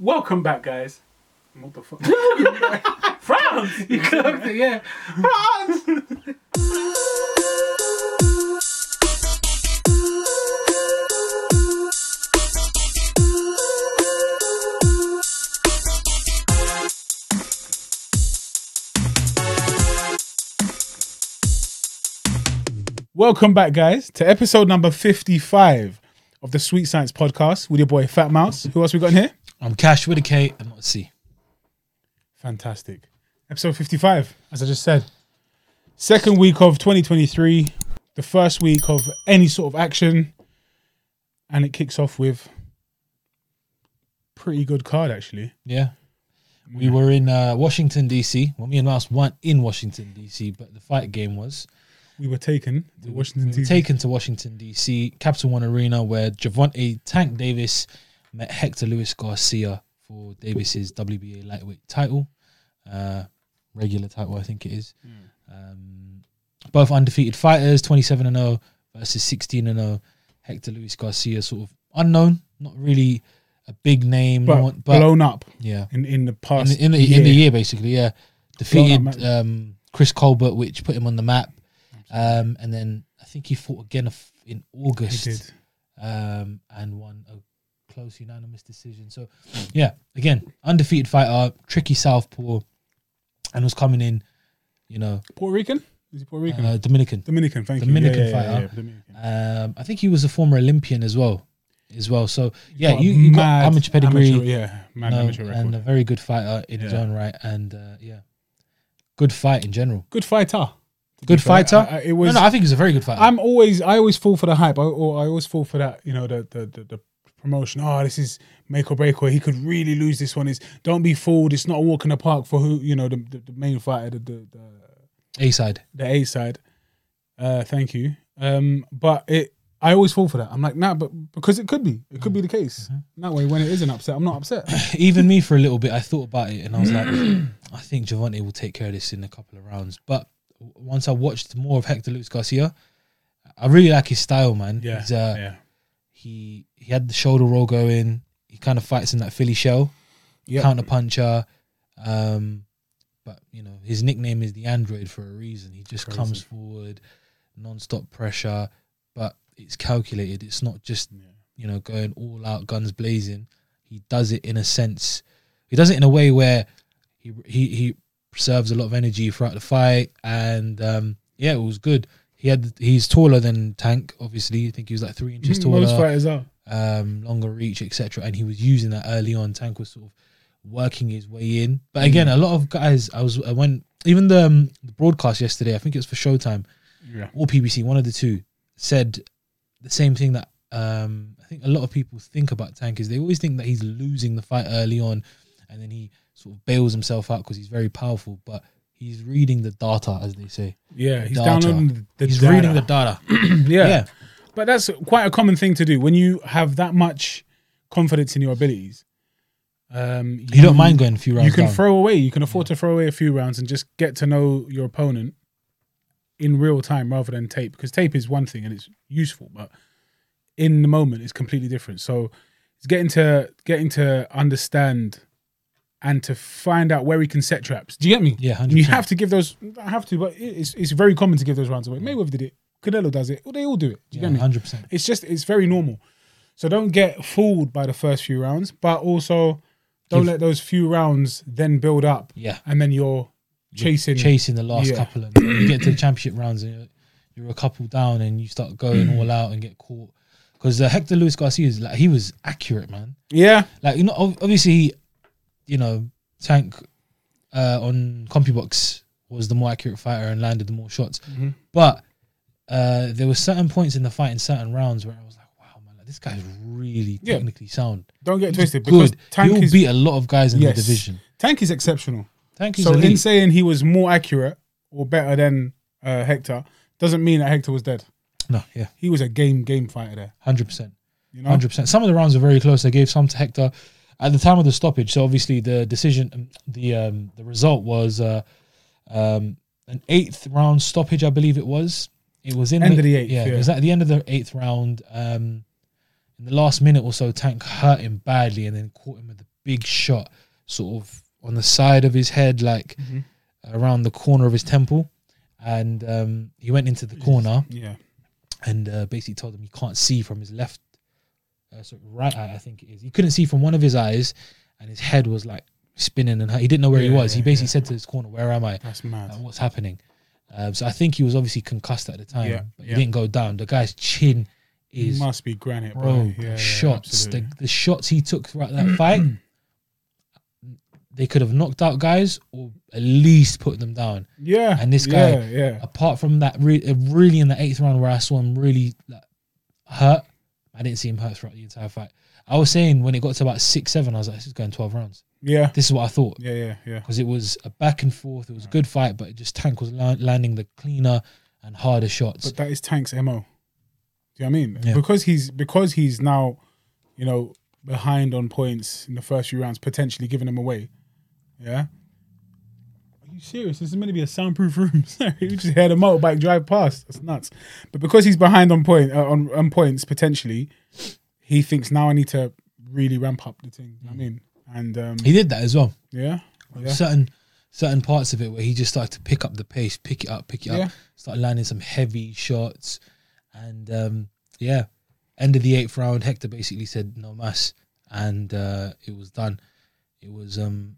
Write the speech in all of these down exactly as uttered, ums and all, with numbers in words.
Welcome back, guys. What the fuck? France! You clocked it, yeah. France! Welcome back, guys, to episode number fifty-five of the Sweet Science Podcast with your boy Fat Mouse. Who else we got in here? I'm Cash with a K and not a C. Fantastic. Episode fifty-five, as I just said. Second week of twenty twenty-three, the first week of any sort of action, and it kicks off with pretty good card, actually. Yeah. We were in uh, Washington, D C. Well, me and Mouse weren't in Washington, D C, but the fight game was. We were taken to Washington, we were D C. taken to Washington, D C, Capital One Arena, where Gervonta Tank Davis met Hector Luis Garcia for Davis's W B A lightweight title. Uh, regular title, I think it is. Mm. Um, both undefeated fighters, twenty-seven and oh versus sixteen and oh. Hector Luis Garcia, sort of unknown, not really a big name, but, no one, but blown up. Yeah, in in the past, in the in the year, in the year basically, yeah, defeated um, Chris Colbert, which put him on the map. Um, and then I think he fought again in August. He did. Um, and won a close unanimous decision. So, yeah, again, undefeated fighter, tricky southpaw, and was coming in, you know. Puerto Rican? Is he Puerto Rican? Uh, Dominican. Dominican, thank Dominican you. Yeah, yeah, fighter. yeah, yeah, Dominican. Um, I think he was a former Olympian as well. As well. So, yeah, you, you got amateur pedigree. Amateur, yeah, mad you know, amateur record. And a very good fighter in yeah. his own right. And, uh, yeah, good fight in general. Good fighter. Good fighter. I, I, it was. No, no, I think he's a very good fighter. I'm always, I always fall for the hype. I, or I always fall for that. You know, the the, the the promotion. Oh, this is make or break. Or he could really lose this one. Is don't be fooled. It's not a walk in the park for who you know the the, the main fighter, the the, the A side, the A side. Uh, thank you. Um, but it, I always fall for that. I'm like, nah, but because it could be, it could be the case. Mm-hmm. That way, when it is an upset, I'm not upset. Even me, for a little bit, I thought about it, and I was like, I think Gervonta will take care of this in a couple of rounds, but. Once I watched more of Hector Luis Garcia, I really like his style, man. Yeah, He's, uh, yeah. He he had the shoulder roll going. He kind of fights in that Philly shell, yep. counter puncher. Um, but you know his nickname is the Android for a reason. He just Crazy. comes forward, non-stop pressure, but it's calculated. It's not just yeah. you know going all out, guns blazing. He does it in a sense. He does it in a way where he he he. preserves a lot of energy throughout the fight, and um, yeah, it was good. He had he's taller than Tank, obviously. I think he was like three inches taller. Most fighters are um, longer reach, et cetera. And he was using that early on. Tank was sort of working his way in, but again, mm. a lot of guys. I was I went even the, um, the broadcast yesterday. I think it was for Showtime, yeah, or P B C. One of the two said the same thing that um, I think a lot of people think about Tank is they always think that he's losing the fight early on, and then he sort of bails himself out because he's very powerful, but he's reading the data, as they say. Yeah, he's data. downloading the He's data. reading the data. yeah. yeah. But that's quite a common thing to do when you have that much confidence in your abilities. Um, you, you don't mind going a few rounds You can down. throw away, you can afford yeah. to throw away a few rounds and just get to know your opponent in real time rather than tape, because tape is one thing and it's useful, but in the moment it's completely different. So it's getting to getting to understand and to find out where he can set traps. Do you get me? Yeah, one hundred percent. You have to give those. I have to, but it's it's very common to give those rounds away. Mayweather did it. Canelo does it. Well, they all do it. Do you yeah, get me? one hundred percent. It's just it's very normal. So don't get fooled by the first few rounds, but also don't give, let those few rounds then build up. Yeah, and then you're chasing you're chasing the last yeah. couple, and you get to the championship rounds and you're, you're a couple down, and you start going all out and get caught. Because uh, Hector Luis Garcia is like he was accurate, man. Yeah, like you know, obviously. He, You know, Tank uh, on CompuBox was the more accurate fighter and landed the more shots. Mm-hmm. But uh, there were certain points in the fight in certain rounds where I was like, wow, man, like, this guy's really yeah. technically sound. Don't get He's twisted. Good. Because Tank He'll is, beat a lot of guys in yes, the division. Tank is exceptional. Tank is So elite. in saying he was more accurate or better than uh, Hector, doesn't mean that Hector was dead. No, yeah. He was a game, game fighter there. one hundred percent. You know? one hundred percent. Some of the rounds are very close. They gave some to Hector at the time of the stoppage. So obviously the decision, the um, the result was uh, um, an eighth round stoppage, I believe it was. It was in end the, of the eighth. Yeah, yeah, it was at the end of the eighth round. Um, in the last minute or so, Tank hurt him badly and then caught him with the big shot, sort of on the side of his head, like mm-hmm. around the corner of his temple, and um, he went into the corner, yeah, and uh, basically told him he can't see from his left, uh, sorry, right eye, I think it is. He couldn't see from one of his eyes, and his head was like spinning, and he didn't know where yeah, he was. Yeah, he basically yeah. said to his corner, "Where am I? That's mad. Uh, what's happening?" Um, so I think he was obviously concussed at the time, yeah, but yeah. he didn't go down. The guy's chin is he must be granite, bro. bro Yeah, shots, yeah, the, the shots he took throughout that fight, they could have knocked out guys or at least put them down. Yeah, and this guy, yeah, yeah. apart from that, re- really in the eighth round where I saw him really like, hurt, I didn't see him hurt throughout the entire fight. I was saying when it got to about six, seven, I was like, this is going twelve rounds. Yeah, this is what I thought. Yeah, yeah, yeah. Because it was a back and forth. It was a good fight, but it just Tank was la- landing the cleaner and harder shots. But that is Tank's M O. Do you know what I mean? Yeah. Because he's because he's now, you know, behind on points in the first few rounds, potentially giving them away. Yeah. Are you serious? This is meant to be a soundproof room. Sorry, you just heard a motorbike drive past. That's nuts. But because he's behind on point uh, on, on points potentially, he thinks now I need to really ramp up the thing. You know what I mean, and um, he did that as well. Yeah. yeah. Certain certain parts of it where he just started to pick up the pace, pick it up, pick it yeah. up, start landing some heavy shots, and um, yeah, end of the eighth round, Hector basically said no mas, and uh, it was done. It was um,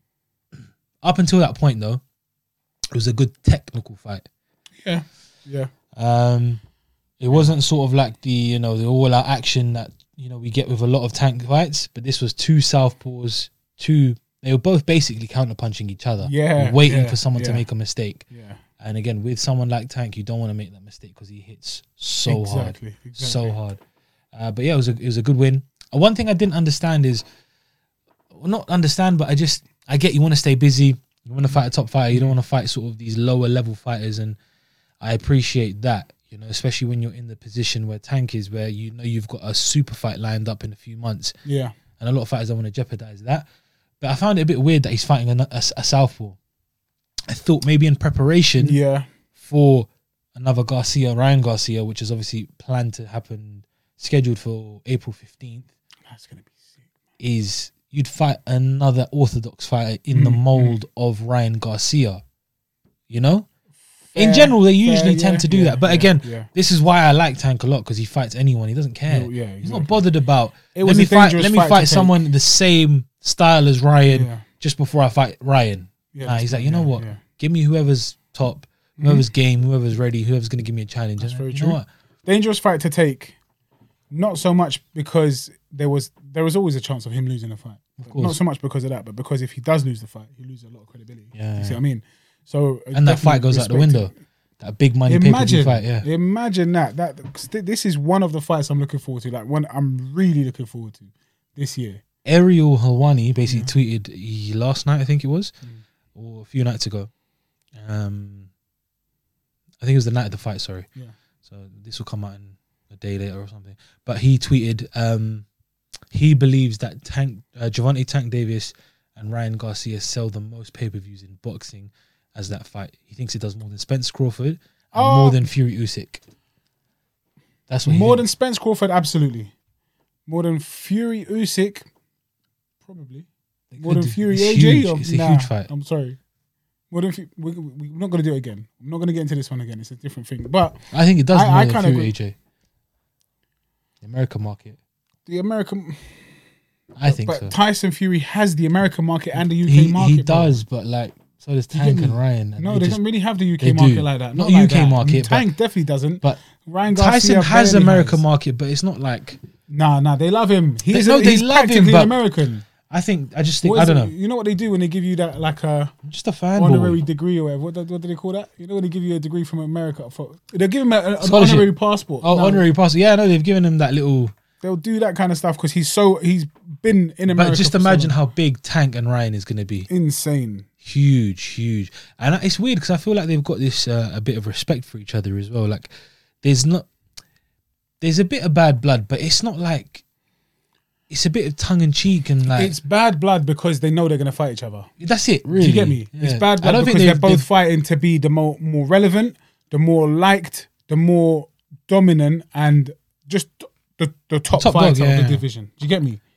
up until that point though, it was a good technical fight. Yeah, yeah. Um, it wasn't sort of like the you know the all out action that you know we get with a lot of Tank fights, but this was two southpaws, two. They were both basically counter punching each other, yeah, waiting yeah, for someone yeah. to make a mistake. Yeah. And again, with someone like Tank, you don't want to make that mistake because he hits so exactly, hard, exactly. so hard. Uh, but yeah, it was a it was a good win. Uh, one thing I didn't understand is, well, not understand, but I just I get you want to stay busy, you want to fight a top fighter, you don't want to fight sort of these lower level fighters, and I appreciate that. You know, especially when you're in the position where Tank is, where you know you've got a super fight lined up in a few months. Yeah, and a lot of fighters don't want to jeopardize that. But I found it a bit weird that he's fighting a, a, a southpaw. I thought maybe in preparation yeah. for another Garcia, Ryan Garcia, which is obviously planned to happen, scheduled for April fifteenth. That's going to be sick. Is you'd fight another orthodox fighter in mm, the mold mm. of Ryan Garcia. You know? Fair, in general, they usually fair, tend yeah, to do yeah, that. But yeah, again, yeah. this is why I like Tank a lot, because he fights anyone. He doesn't care. No, yeah, exactly. He's not bothered about, it let was me fight, let me fight, fight someone the same style as Ryan yeah. just before I fight Ryan. Yeah, nah, he's like, you yeah, know what? Yeah. Give me whoever's top, whoever's mm-hmm. game, whoever's ready, whoever's going to give me a challenge. That's and very you true. Know what? Dangerous fight to take. Not so much because there was there was always a chance of him losing the fight. Of course. Not so much because of that, but because if he does lose the fight, he loses a lot of credibility. Yeah, you see yeah. what I mean? So and that fight goes out the window. That big money pay-per-view fight, yeah. Imagine that. That this is one of the fights I'm looking forward to. Like one I'm really looking forward to this year. Ariel Helwani basically yeah. tweeted he, last night, I think it was, mm. or a few nights ago. Um, I think it was the night of the fight. Sorry. Yeah. So this will come out in a day later or something. But he tweeted um, he believes that Tank uh, Gervonta Tank Davis and Ryan Garcia sell the most pay-per-views in boxing. As that fight, he thinks it does more than Spence Crawford and oh, more than Fury Usyk. That's what more he than Spence Crawford, absolutely. More than Fury Usyk, probably. More than Fury A J. Huge. Or, it's a nah, huge fight. I'm sorry. More than we, we, we're not going to do it again. I'm not going to get into this one again. It's a different thing. But I think it does I, more I than kinda Fury go, A J. The American market. The American. I think but so. Tyson Fury has the American market and the U K he, market. He does, bro. But like. So there's Tank and Ryan. And no, they, they just, don't really have the U K market do. like that. Not, Not U K like that. market. Tank definitely doesn't. But Ryan Garcia Tyson has American has. market, but it's not like. Nah, nah, they love him. He's, they, no, a, they he's love practically him, but American. I think, I just think, What I don't it, know. You know what they do when they give you that, like a just a fan honorary boy. degree or whatever? What, what do they call that? You know when they give you a degree from America? For, they'll give him a, an Scholarship. honorary passport. Oh, no, honorary passport. Yeah, I know they've given him that little. They'll do that kind of stuff because he's so he's been in America. But just imagine so how big Tank and Ryan is going to be. Insane. Huge, huge. And it's weird because I feel like they've got this uh, a bit of respect for each other as well. Like there's not, there's a bit of bad blood, but it's not like, it's a bit of tongue in cheek and like. It's bad blood because they know they're going to fight each other. That's it, really. Do you get me? Yeah. It's bad blood because they're both fighting to be the more, more relevant, the more liked, the more dominant, and just the, the top, top fighter dog, yeah, of the yeah. division. Do you get me?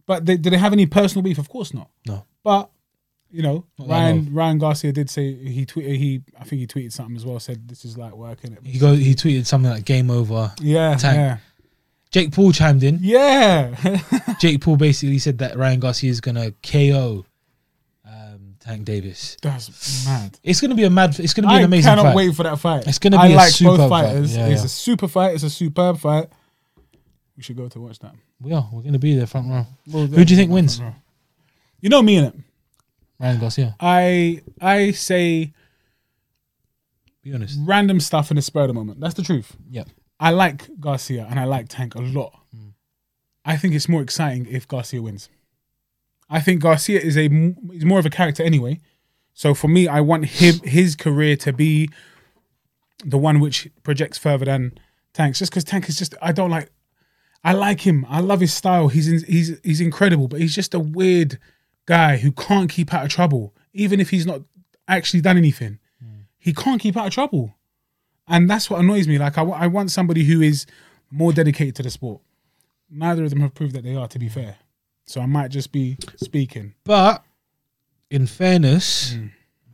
But they, did they have any personal beef? Of course not. No. But you know, Not Ryan Ryan Garcia did say he tweeted he I think he tweeted something as well. Said this is like working. He go he tweeted something like game over. Yeah, Tank. yeah, Jake Paul chimed in. yeah. Jake Paul basically said that Ryan Garcia is gonna K O um, Tank Davis. That's mad. It's gonna be a mad. It's gonna be I an amazing cannot fight. wait for that fight. It's gonna I be a like superb both fight. fighters. Yeah, it's yeah. a super fight. It's a superb fight. We should go to watch that. We are. We're gonna be there front row. We'll Who do you think wins? You know me in it. Ryan Garcia. I I say Be honest. random stuff in the spur of the moment. That's the truth. Yep. I like Garcia and I like Tank a lot. Mm. I think it's more exciting if Garcia wins. I think Garcia is a is more of a character anyway. So for me, I want him his career to be the one which projects further than Tank's. Just because Tank is just I don't like. I like him. I love his style. He's in, he's he's incredible, but he's just a weird guy who can't keep out of trouble, even if he's not actually done anything. Mm. He can't keep out of trouble, and that's what annoys me. Like I, w- I want somebody who is more dedicated to the sport. Neither of them have proved that they are, to be fair. So I might just be speaking. But in fairness, Mm.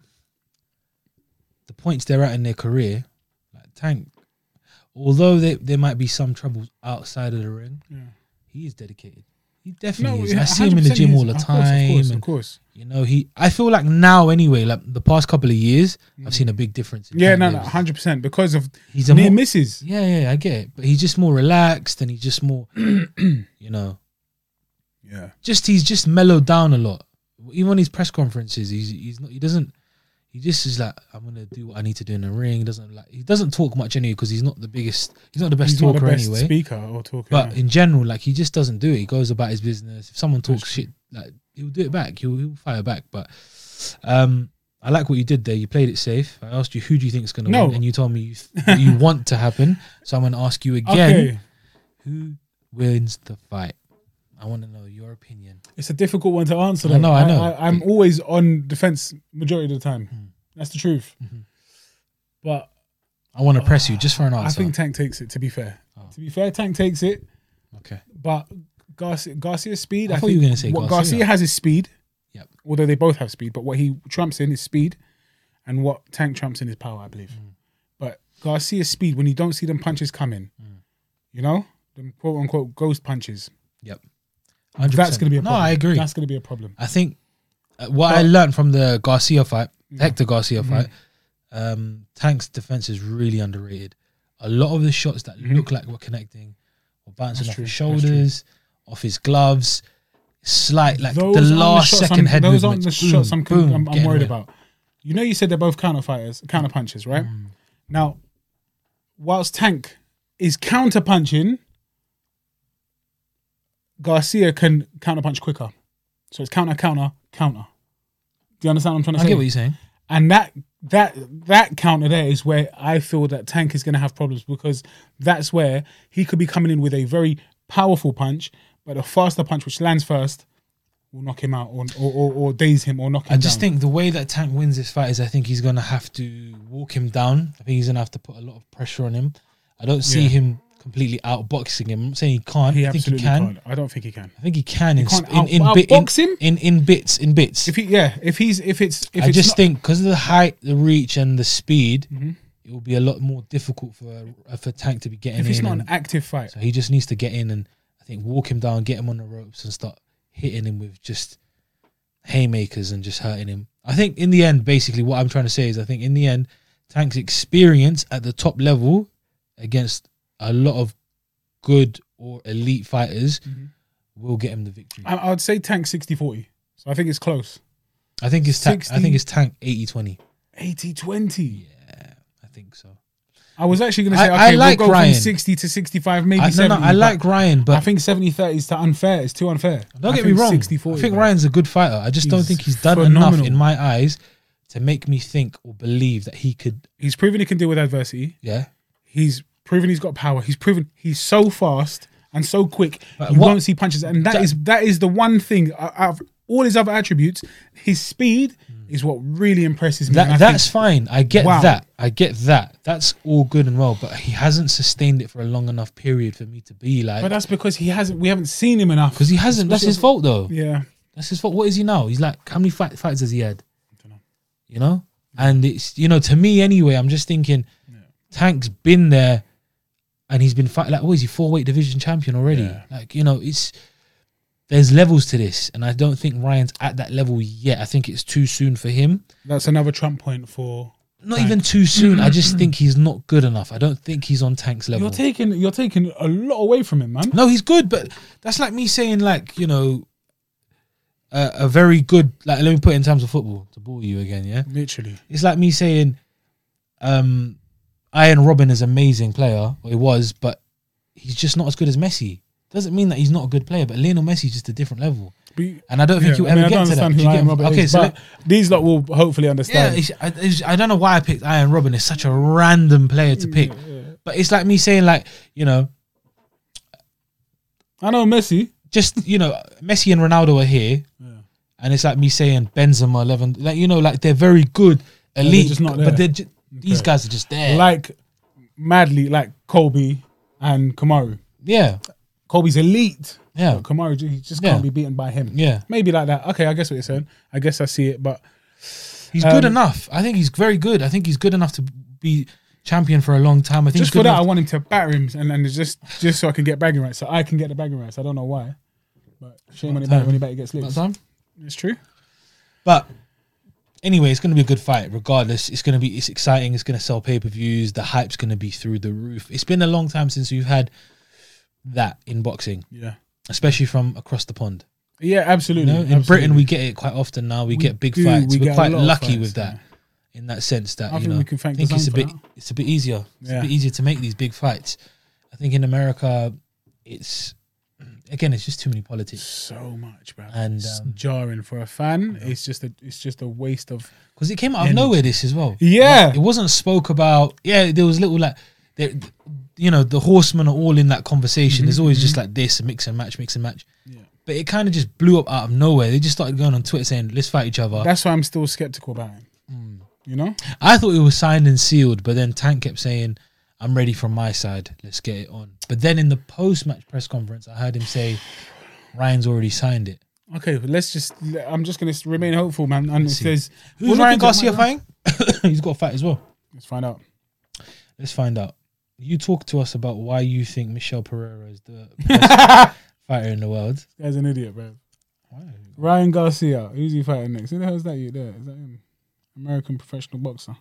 the points they're at in their career, like Tank, although they, there might be some troubles outside of the ring, Yeah. he is dedicated. He definitely No, is. yeah, I see him in the one hundred percent gym he all is. the Of time. course, of course, and, of course. you know, he. I feel like now anyway, like the past couple of years, I've seen a big difference. In Yeah, Tank no, no, Davis. one hundred percent because of He's a near more, misses. Yeah, yeah, I get it. But he's just more relaxed and he's just more, you know, Yeah. just he's just mellowed down a lot. Even on his press conferences, he's he's not. He doesn't. He just is like, I'm gonna do what I need to do in the ring. He doesn't like. He doesn't talk much anyway because he's not the biggest. He's not the best He's talker not the best anyway. speaker or talker. But yeah. in general, like he just doesn't do it. He goes about his business. If someone talks That's shit, like he'll do it back. He'll he'll fire back. But um, I like what you did there. You played it safe. I asked you who do you think is gonna No. win, and you told me you th- what you want to happen. So I'm gonna ask you again. Okay. Who wins the fight? I want to know your opinion. It's a difficult one to answer. I though. know, I know. I, am always on defense majority of the time. Mm. That's the truth. Mhm. But I want to press you just for an answer. I think Tank takes it. To be fair, Oh. to be fair, Tank takes it. Okay. But Garcia, Garcia's speed. I I, thought think you were gonna say what Garcia. Garcia has is speed. Yep. Although they both have speed, but what he trumps in is speed, and what Tank trumps in is power, I believe. Mm. But Garcia's speed, when you don't see them punches coming, Mm. you know, them quote unquote ghost punches. Yep. That's one hundred percent. going to be a No, problem. I agree. That's going to be a problem. I think uh, what I But- learned from the Garcia fight, Yeah. Hector Garcia Mhm. fight, um, Tank's defense is really underrated. A lot of the shots that Mhm. look like we're connecting were bouncing That's off true, his that's true. shoulders, off his gloves, slight like Those the aren't last shots second I'm- head Those movements. aren't the boom, shots I'm, boom, I'm, I'm getting worried away. about. You know, you said they're both counter fighters, counter punches, right? Mm. Now, whilst Tank is counter punching, Garcia can counter punch quicker. So it's counter, counter, counter. Do you understand what I'm trying to I say? get what you're saying. And that that that counter there is where I feel that Tank is going to have problems, because that's where he could be coming in with a very powerful punch, but a faster punch which lands first will knock him out, or or, or, or daze him, or knock him I just down. think the way that Tank wins this fight is I think he's going to have to walk him down. I think he's going to have to put a lot of pressure on him. I don't see Yeah. him completely outboxing him. I'm not saying he can't. he I think he absolutely can. can't. I don't think he can. I think he can He in, can't in, in, out- bit, in, outbox him? in in bits in bits. If he, yeah, if he's, if it's, if I it's just not, think because of the height, the reach, and the speed, Mhm. it will be a lot more difficult for uh, for Tank to be getting if in. it's not and- an active fight, so he just needs to get in and I think walk him down, get him on the ropes, and start hitting him with just haymakers and just hurting him. I think in the end, basically, what I'm trying to say is, I think in the end, Tank's experience at the top level against a lot of good or elite fighters Mhm. will get him the victory. I, I would say Tank sixty forty. So I think it's close. I think it's Tank. I sixty think it's Tank eighty twenty. eighty twenty. Yeah, I think so. I was actually going to say, I- okay, I like we'll go Ryan. from sixty to sixty-five, maybe I, no, seventy. no, I but like Ryan, I but think seventy thirty is too unfair. It's too unfair. don't I get me think wrong. sixty forty, I think bro. Ryan's a good fighter. I just don't He's think he's done enough phenomenal. in my eyes to make me think or believe that he could. He's proven he can deal with adversity. Yeah, He's proven he's got power. He's proven he's so fast and so quick. But you what- won't see punches. And that Ja- is that is the one thing uh, out of all his other attributes, his speed is what really impresses me. That, that's think, fine. I get wow. that. I get that. That's all good and well. But he hasn't sustained it for a long enough period for me to be like. But that's because he hasn't. We haven't seen him enough. Because he hasn't. That's his fault, though. Yeah, that's his fault. What is he now? He's like, how many fight, fights has he had? I don't know. You know, yeah. And it's you know to me anyway. I'm just thinking, yeah. Tank's been there, and he's been fighting. Like, what is he? Four weight division champion already. Yeah. Like you know, it's. There's levels to this, and I don't think Ryan's at that level yet. I think it's too soon for him. That's another trump point for. Not Tank. Even too soon. I just think he's not good enough. I don't think he's on Tank's level. You're taking, you're taking a lot away from him, man. No, he's good, but that's like me saying, like you know, a, a very good. Like let me put it in terms of football to bore you again. Yeah, literally. It's like me saying, um, Ian Robin is an amazing player. Or he was, but he's just not as good as Messi. Doesn't mean that he's not a good player, but Lionel Messi is just a different level, but, and I don't think yeah, you'll I mean, ever get to that. Who Ian Robin okay, is, so let, these lot will hopefully understand. Yeah, it's, it's, I don't know why I picked Ian Robin. It's such a random player to pick, yeah. But it's like me saying, like you know, I know Messi. Just you know, Messi and Ronaldo are here, yeah. And it's like me saying Benzema, eleven, like you know, like they're very good, elite, yeah, they're just not there. But they're just, okay. These guys are just there, like madly, like Kobe and Kamaru. Yeah. Kobe's elite. Yeah. But Kamaru, he just can't yeah. be beaten by him. Yeah. Maybe like that. Okay, I guess what you're saying. I guess I see it, but... He's um, good enough. I think he's very good. I think he's good enough to be champion for a long time. I think just for that, I want him to batter him and, and just just so I can get bragging rights. So I can get the bragging rights. I don't know why. But shame on him when he batter gets licks. Time? It's true. But anyway, it's going to be a good fight regardless. It's going to be it's exciting. It's going to sell pay-per-views. The hype's going to be through the roof. It's been a long time since we've had... that in boxing, yeah, especially from across the pond. Yeah, absolutely. You know, in absolutely. Britain, we get it quite often now. We, we get big do, fights. We We're quite lucky fights, with that, yeah. In that sense that I you know, we can thank I think it's a bit, that. it's a bit easier. It's yeah. a bit easier to make these big fights. I think in America, it's again, it's just too many politics. So much, bro, and it's um, jarring for a fan. Yeah. It's just a, it's just a waste of because it came out energy. Of nowhere. This as well. Yeah, like, it wasn't spoke about. Yeah, there was little like. There, you know, the horsemen are all in that conversation. Mm-hmm, There's always mm-hmm. just like this, mix and match, mix and match. Yeah. But it kind of just blew up out of nowhere. They just started going on Twitter saying, let's fight each other. That's why I'm still skeptical about him. Mm. You know? I thought it was signed and sealed, but then Tank kept saying, I'm ready from my side. Let's get it on. But then in the post-match press conference, I heard him say, Ryan's already signed it. Okay, but let's just, I'm just going to remain hopeful, man. And if there's, who's Ryan Garcia fighting? He's got a fight as well. Let's find out. Let's find out. You talk to us about why you think Michel Pereira is the best fighter in the world. This guy's an idiot, bro. Why? Ryan Garcia. Who's he fighting next? Who the hell is that you there? Is that him? American professional boxer.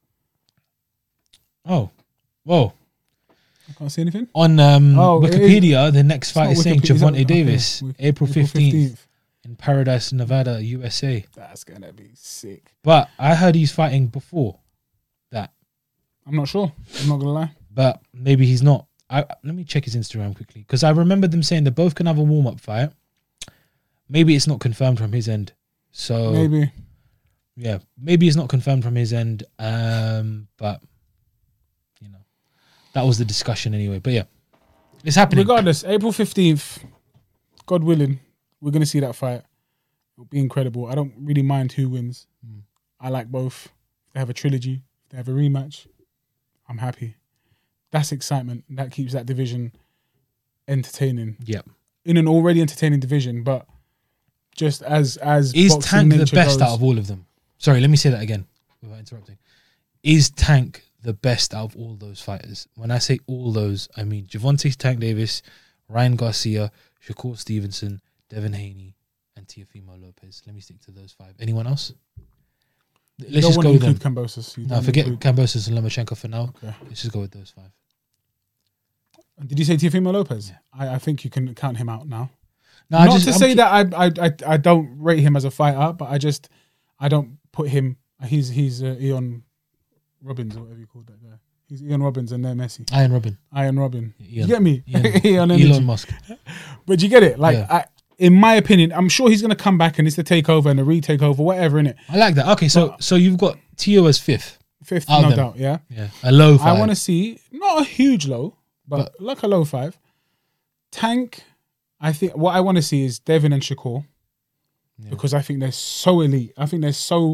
Oh. Whoa. I can't see anything. On um, oh, Wikipedia, the next fight is saying Gervonta Davis, okay. April fifteenth in Paradise, Nevada, U S A. That's going to be sick. But I heard he's fighting before that. I'm not sure. I'm not going to lie. But maybe he's not. I let me check his Instagram quickly because I remember them saying they both can have a warm up fight. Maybe it's not confirmed from his end. So maybe, yeah, maybe it's not confirmed from his end. Um, but you know, that was the discussion anyway. But yeah, it's happening. Regardless, April fifteenth, God willing, we're gonna see that fight. It'll be incredible. I don't really mind who wins. Mm. I like both. If they have a trilogy, if they have a rematch, I'm happy. That's excitement. That keeps that division entertaining. Yep. In an already entertaining division, but just as as is Tank the best goes, out of all of them? Sorry, let me say that again without interrupting. Is Tank the best out of all those fighters? When I say all those, I mean Gervonta Tank Davis, Ryan Garcia, Shakur Stevenson, Devin Haney, and Teofimo Lopez. Let me stick to those five. Anyone else? Let's you just go with them. Kambosos. No, forget include... Kambosos and Lomachenko for now. Okay. Let's just go with those five. Did you say Teofimo Lopez? Yeah. I, I think you can count him out now. No, Not I just, to I'm say keep... that I, I I I don't rate him as a fighter, but I just I don't put him. He's he's uh, Ian Robbins or whatever you call that guy. He's Ian Robbins and they're Messi. Ian Robin. Ian Robin. Ian. You get me? Ian. Ian Elon Musk. But you get it? Like yeah. I. In my opinion, I'm sure he's going to come back and it's the takeover and the retake over, whatever, innit? I like that. Okay, so but, so you've got Tio as fifth. Fifth, no them. doubt, yeah? Yeah. A low five. I want to see, not a huge low, but, but like a low five. Tank, I think, what I want to see is Devin and Shakur. Yeah. Because I think they're so elite. I think they're so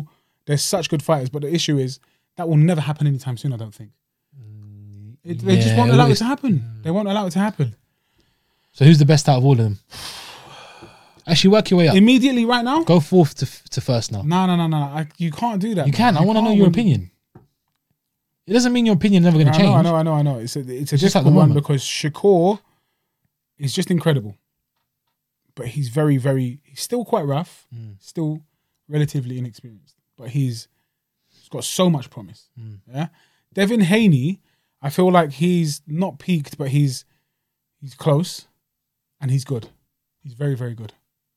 They're such good fighters, but the issue is that will never happen anytime soon. I don't think. It, they yeah, just won't allow it to happen. Mm. They won't allow it to happen. So who's the best out of all of them? Actually, work your way up. Immediately, right now. Go fourth to to first now. No, no, no, no. I, you can't do that. You man. can. I want to know can't your win- opinion. It doesn't mean your opinion is never going to I change. know, I know, I know, I know. It's a, it's a Just at difficult the one moment. because Shakur is just incredible, but he's very, very. He's still quite rough, Mm. still relatively inexperienced, but he's, he's got so much promise. Mm. Yeah, Devin Haney, I feel like he's not peaked, but he's he's close, and he's good. He's very, very good.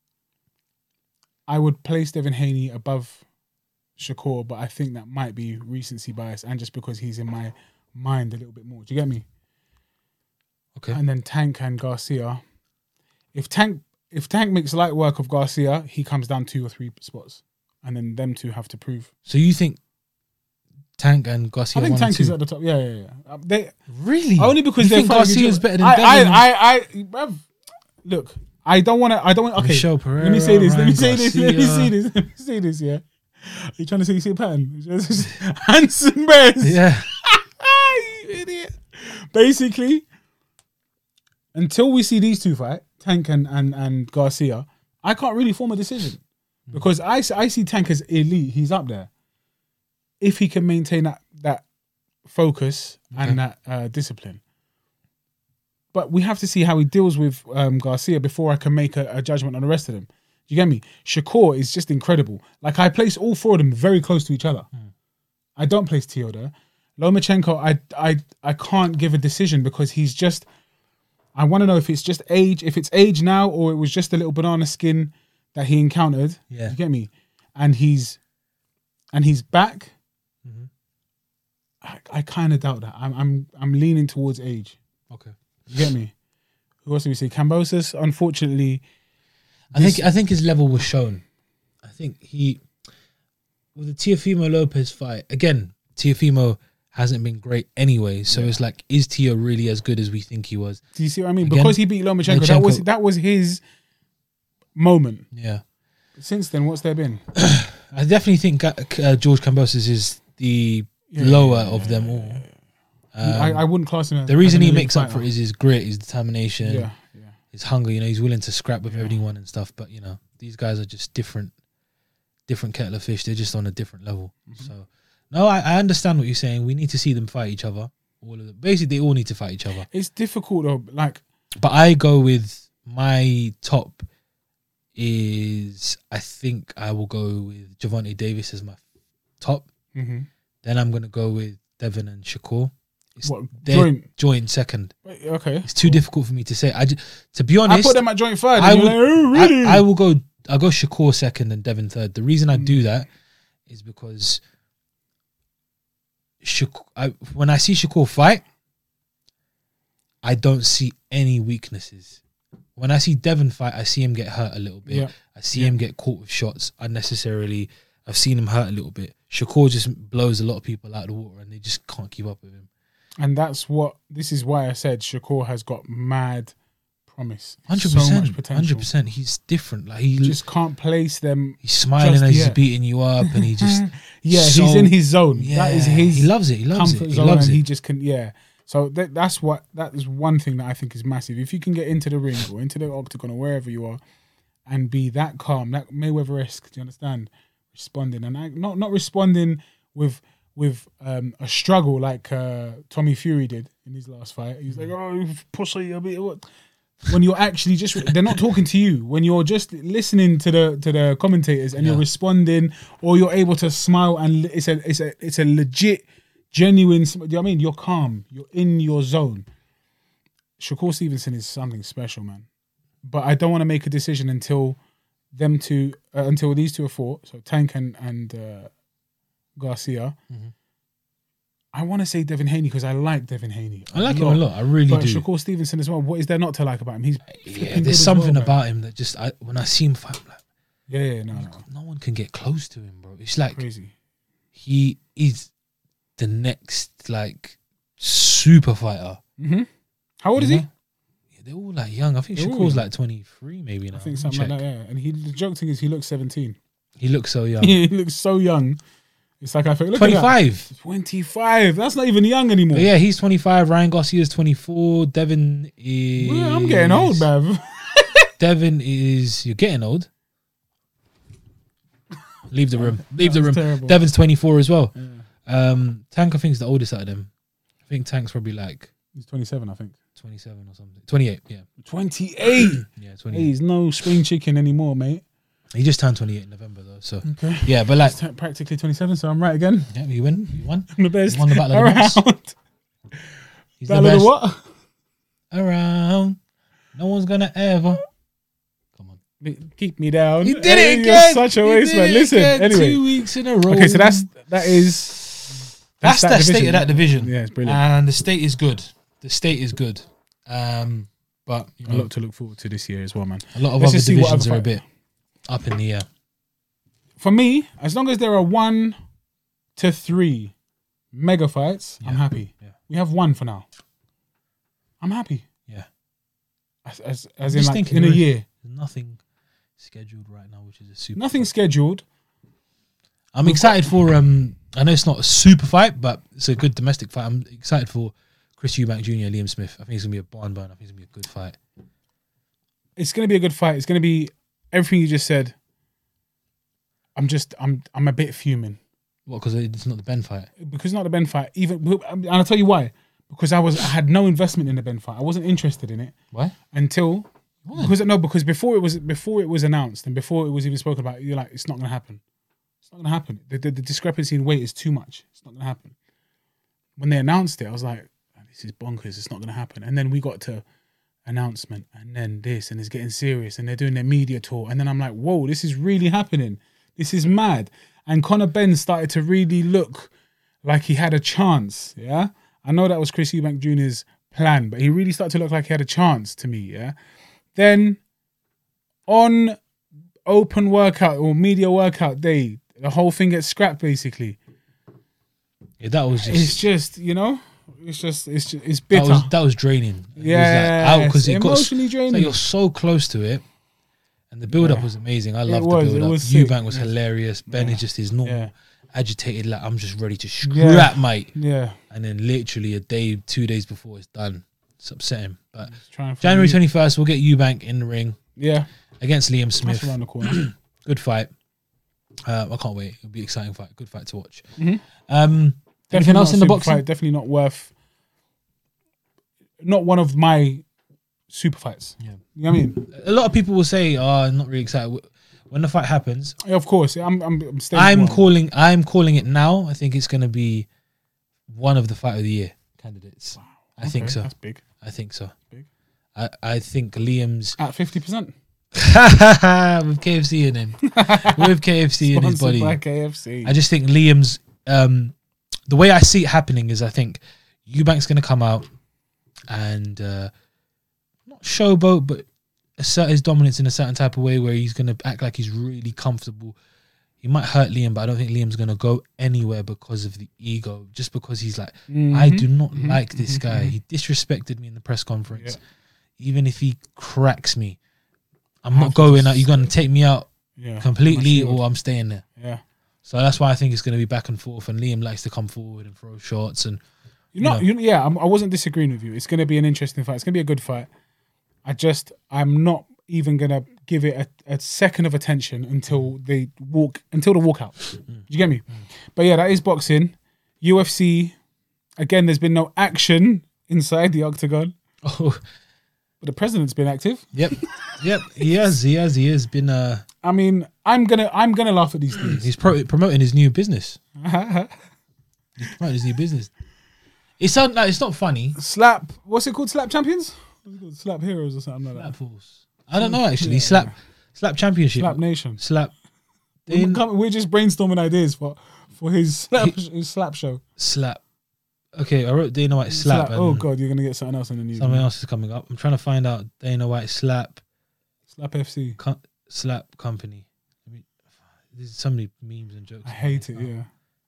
I would place Devin Haney above Shakur, but I think that might be recency bias and just because he's in my mind a little bit more. Do you get me? Okay. And then Tank and Garcia. If Tank if Tank makes light work of Garcia, he comes down two or three spots, and then them two have to prove. So you think Tank and Garcia? I think one Tank and two? is at the top. Yeah, yeah, yeah. Uh, They Really only because you they're think fighting Garcia each is other. better than I, Devin? I, I, I, bruv, look. I don't want to. I don't want. Okay, Michelle Pereira, let me say this. Let me Ryan say this. Let me Garcia. say this. Let me say this. Yeah. Are you trying to say you see a pattern? Handsome bears. Yeah. You idiot. Basically, until we see these two fight, Tank and, and, and Garcia, I can't really form a decision because I, I see Tank as elite. He's up there. If he can maintain that that focus Okay. and that uh, discipline. But we have to see how he deals with um, Garcia before I can make a, a judgment on the rest of them. You get me? Shakur is just incredible. Like, I place all four of them very close to each other. Mm. I don't place Teo there. Lomachenko, I, I, I can't give a decision because he's just... I want to know if it's just age, if it's age now or it was just a little banana skin that he encountered. Yeah. You get me? And he's and he's back. Mhm. I, I kind of doubt that. I'm I'm I'm leaning towards age. Okay. You get me? Who else do we say? Cambosis, unfortunately. I think I think his level was shown. I think he with the Teofimo Lopez fight again. Teofimo hasn't been great anyway, so Yeah. it's like, is Teo really as good as we think he was? Do you see what I mean? Again, Because he beat Lomachenko, that Lomachenko- was that was his moment. Yeah, Since then, what's there been? I definitely think uh, uh, George Cambosis is the Yeah, lower yeah, of them all. Um, I, I wouldn't class him as the reason as he an elite makes up fighter. for it is his grit, his determination, Yeah, yeah. his hunger. You know, he's willing to scrap with Yeah. everyone and stuff. But you know, these guys are just different, different kettle of fish. They're just on a different level. Mm-hmm. So, no, I, I understand what you're saying. We need to see them fight each other. All of them. Basically, they all need to fight each other. It's difficult though. Like, But I go with my top is I think I will go with Javante Davis as my top. mhm. Then I'm gonna go with Devin and Shakur. It's What, their joint? joint second. Okay. It's too difficult for me to say. I ju- to be I honest, put them at joint third. I and would- you're like, oh, really? I, I will go. I'll go Shakur second and Devin third. The reason I Mm. do that is because Shakur, I, when I see Shakur fight, I don't see any weaknesses. When I see Devin fight, I see him get hurt a little bit. Yeah. I see Yeah. him get caught with shots unnecessarily. I've seen him hurt a little bit. Shakur just blows a lot of people out of the water and they just can't keep up with him. And that's what, this is why I said Shakur has got mad promise. Hundred So much percent, potential. hundred percent. He's different. Like he, You just can't place them. he's smiling just as he's yet. beating you up, and he just Yeah, so- he's in his zone. yeah, That is his he loves it. He loves comfort it. He zone, loves and it. he just can. Yeah. So that, that's what that is one thing that I think is massive. If you can get into the ring or into the octagon or wherever you are, and be that calm, that Mayweather-esque. Do you understand? Responding and I, not not responding with with um, a struggle like uh, Tommy Fury did in his last fight. He's like, "Oh, pussy!" a bit what?" When you're actually just, they're not talking to you. When you're just listening to the to the commentators and Yeah. you're responding, or you're able to smile and it's a it's a it's a legit, genuine. sm- Do you know what I mean? You're calm. You're in your zone. Shakur Stevenson is something special, man. But I don't want to make a decision until them two, uh, until these two are fought. So Tank and and uh, Garcia. Mhm. I want to say Devin Haney because I like Devin Haney. I like him a lot. I really But do. Shakur Stevenson as well. What is there not to like about him? He's Yeah, flipping good there's as something well, man. about him that just I, when I see him fight, I'm like, Yeah, yeah, no, no, no one can get close to him, bro. It's like crazy. he is the next like super fighter. Mm-hmm. How old is you he? know? Yeah, they're all like young. I think They're all Shakur's young. like twenty-three, maybe now. I think Let me something like check. that. Yeah, and he the joke thing is he looks seventeen. He looks so young. he looks so young. It's like I think look twenty-five. At that. twenty-five. That's not even young anymore. But yeah, he's twenty-five. Ryan Garcia's twenty-four. Devin is. Well, I'm getting old, bruv. Devin is. You're getting old. Leave the room. Leave the room. Terrible. Devin's twenty-four as well. Yeah. Um, Tank, I think, is the oldest out of them. I think Tank's probably like. He's twenty-seven, I think. twenty-seven or something. twenty-eight, yeah. twenty-eight? Yeah, twenty-eight. Hey, he's no spring chicken anymore, mate. He just turned twenty-eight in November, though. So okay. Yeah, but like. He's practically twenty-seven, so I'm right again. Yeah, you win. You won. I'm the best. You won the battle of the box. He's battle the best. Of what? Around. No one's going to ever. Come on. Keep me down. You did it again. You're such a waste, man. Listen, again. anyway. Two weeks in a row. Okay, so that's, that is... That's, that's the state of that division. Yeah, it's brilliant. And the state is good. The state is good. Um, but you know, a lot to look forward to this year as well, man. A lot of Let's other divisions are a bit up in the air. For me, as long as there are one to three mega fights, yeah. I'm happy. Yeah. We have one for now. I'm happy. Yeah. As as, as in like in a year. Nothing scheduled right now, which is a super. Nothing fight. scheduled. I'm We've excited got... for. Um, I know it's not a super fight, but it's a good domestic fight. I'm excited for Chris Eubank Junior, Liam Smith. I think it's gonna be a barn burn. I think it's gonna be a good fight. It's gonna be a good fight. It's gonna be everything you just said. I'm just, I'm, I'm a bit fuming. What? Because it's not the Ben fight. Because it's not the Ben fight. Even, and I'll tell you why. Because I was, I had no investment in the Ben fight. I wasn't interested in it. Why? Until, why? because no, because before it was, before it was announced and before it was even spoken about, you're like, it's not gonna happen. It's not gonna happen. The, the, the discrepancy in weight is too much. It's not gonna happen. When they announced it, I was like, this is bonkers. It's not gonna happen. And then we got to announcement, and then this, and it's getting serious, and they're doing their media tour, and then I'm like, whoa, this is really happening. This is mad. And Conor Benn started to really look like he had a chance, yeah? I know that was Chris Eubank Junior's plan, but he really started to look like he had a chance to me, yeah? Then on open workout or media workout day, the whole thing gets scrapped, basically. Yeah, that was just... It's just, you know... It's just, it's just, it's bitter. That was, that was draining. Yeah, like because it emotionally got, draining. So you're so close to it, and the build-up yeah. was amazing. I loved was, the build-up. Was Eubank was yeah. hilarious. Ben yeah. is just his normal, yeah. agitated. Like I'm just ready to scrap, yeah. mate. Yeah. And then literally a day, two days before it's done, it's upsetting. But January twenty-first, we'll get Eubank in the ring. Yeah. Against Liam Smith. That's around the corner. Good fight. Uh, I can't wait. It'll be an exciting fight. Good fight to watch. Mm-hmm. Um, anything else in the boxing? Fight, definitely not worth. Not one of my super fights. Yeah. You know what I mean? A lot of people will say, oh, I'm not really excited. When the fight happens. Yeah, of course. I'm I'm, I'm, I'm calling I'm calling it now. I think it's going to be one of the fight of the year candidates. Wow. I okay, think so. That's big. I think so. Big. I, I think Liam's... At fifty percent. With K F C in him. With K F C in his body. By K F C. I just think Liam's... Um, the way I see it happening is I think Eubank's going to come out and uh, not showboat, but assert his dominance in a certain type of way where he's going to act like he's really comfortable. He might hurt Liam, but I don't think Liam's going to go anywhere because of the ego, just because he's like, mm-hmm. I do not mm-hmm. like this mm-hmm. guy. He disrespected me in the press conference. Yeah. Even if he cracks me, I'm not going out. You're going to take me out yeah, completely or I'm staying there. Yeah. So that's why I think it's going to be back and forth, and Liam likes to come forward and throw shots. And You're not, you know. Yeah, I'm, I wasn't disagreeing with you. It's going to be an interesting fight. It's going to be a good fight. I just, I'm not even going to give it a, a second of attention until they walk, until the walkout. Mm. Do you get me? Mm. But yeah, that is boxing. U F C, again, there's been no action inside the octagon. Oh. But the president's been active. Yep. Yep. He has, he has, he has been, uh... I mean, I'm going to, I'm going to laugh at these things. He's pro- promoting his new business. He's promoting his new business. It's not, like, it's not funny. Slap, what's it called? Slap Champions? What's it called? Slap Heroes or something like Slap that. Force. I don't know actually. Yeah, slap, yeah. Slap Championship. Slap Nation. Slap. We're, coming, we're just brainstorming ideas for for his slap, he, his slap show. Slap. Okay, I wrote Dana White slap. slap. Oh god, you're gonna get something else in the news. Something else is coming up. I'm trying to find out Dana White slap. Slap F C. Co- slap company. I mean, there's so many memes and jokes. I hate it. Yeah.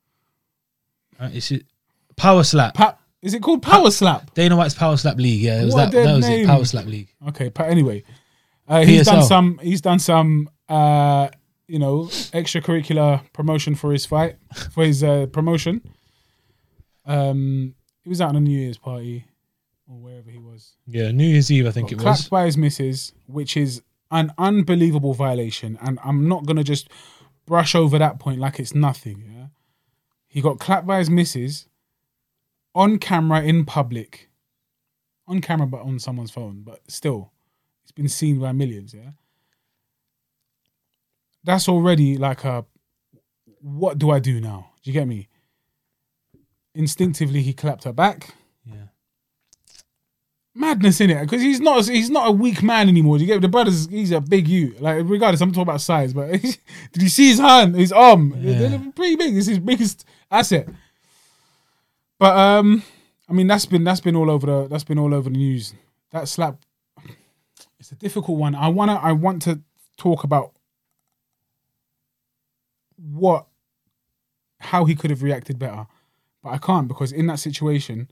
Right, is it Power Slap? Pa- Is it called Power Slap? Dana White's Power Slap League. Yeah, it was what that. That was name. it. Power Slap League. Okay. Pa- anyway, uh, he's done some. He's done some. Uh, you know, extracurricular promotion for his fight, for his uh, promotion. Um, he was out on a New Year's party or wherever he was. Yeah, New Year's Eve, I think Got it clapped was. by his missus, which is an unbelievable violation, and I'm not gonna just brush over that point like it's nothing. Yeah, he got clapped by his missus on camera in public, on camera but on someone's phone, but still, it's been seen by millions. Yeah, that's already like a, what do I do now? Do you get me? Instinctively, he clapped her back. Yeah. Madness in it, because he's not he's not a weak man anymore. Do you get me? The brother's he's a big you. Like regardless, I'm talking about size, but did you see his hand, his arm? Yeah. They're pretty big. It's his biggest asset. But um, I mean that's been that's been all over the that's been all over the news. That slap, it's a difficult one. I wanna I want to talk about what how he could have reacted better, but I can't, because in that situation,